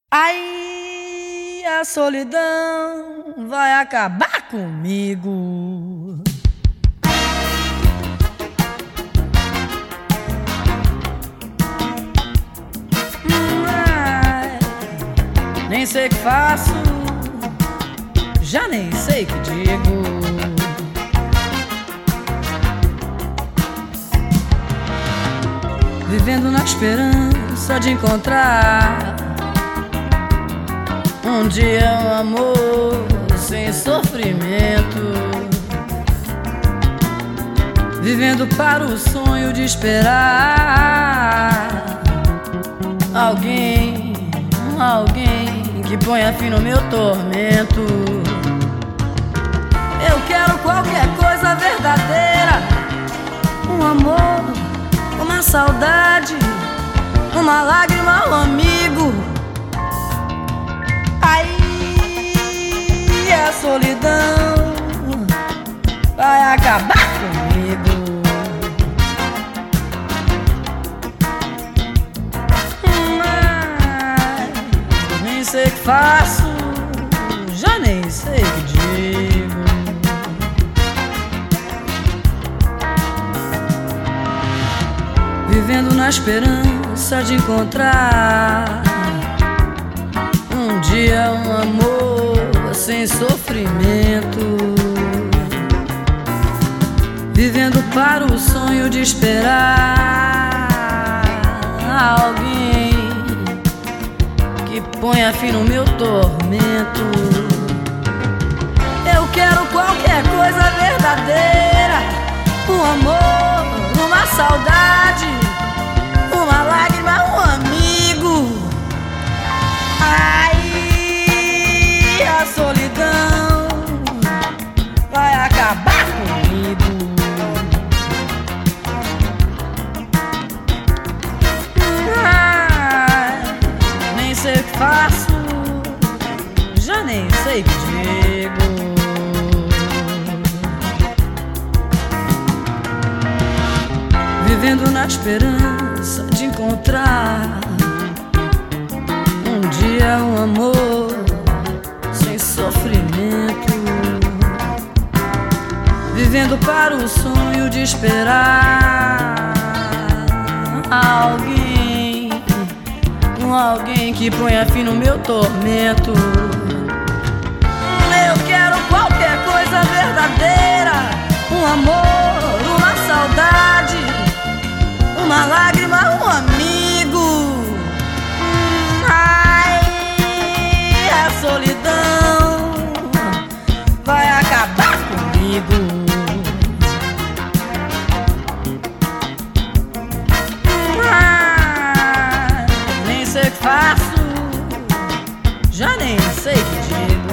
Aí a solidão vai acabar comigo. Nem sei o que faço, já nem sei o que digo. Vivendo na esperança de encontrar um dia um amor sem sofrimento. Vivendo para o sonho de esperar alguém que ponha fim no meu tormento. Eu quero qualquer coisa verdadeira, um amor, uma saudade, uma lágrima, um amigo. Aí a solidão vai acabar comigo. Nem sei o que faço, já nem sei o que digo. Vivendo na esperança de encontrar um dia um amor sem sofrimento. Vivendo para o sonho de esperar alguém que ponha fim no meu tormento. Eu quero qualquer coisa verdadeira, um amor, uma saudade, uma lágrima, um amigo. Aí a solidão vai acabar comigo. Nem sei o que faço, já nem sei o que digo. Vivendo na esperança de encontrar um dia um amor sem sofrimento. Vivendo para o sonho de esperar alguém que ponha fim no meu tormento. Eu quero qualquer coisa verdadeira, um amor, uma saudade, uma lágrima, um amigo. Ai, a solidão vai acabar comigo. Nem sei o que faço, já nem sei o que digo.